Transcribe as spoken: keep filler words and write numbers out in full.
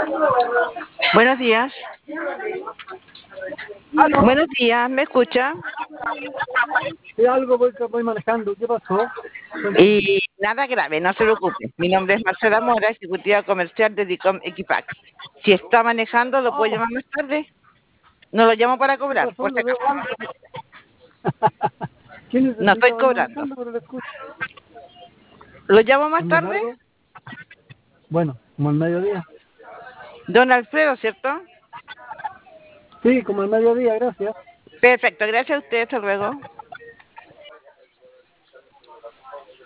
Buenos días. ¿Aló? Buenos días, ¿me escucha? Sí, algo voy, voy manejando. ¿Qué pasó? Cuéntame. Y nada grave, no se preocupe. Mi nombre es Marcela Mora, ejecutiva comercial de Dicom Equipac. Si está manejando, ¿lo puedo Ah, llamar más tarde? No lo llamo para ¿qué cobrar, pasó? por si Lo veo. acaso. ¿Qué No estoy necesita? Voy cobrando. manejando, pero lo escucho. ¿Lo llamo más Sin tarde? embargo, bueno, como al mediodía. Don Alfredo, ¿cierto? Sí, como al mediodía, gracias. Perfecto, gracias a usted, hasta luego.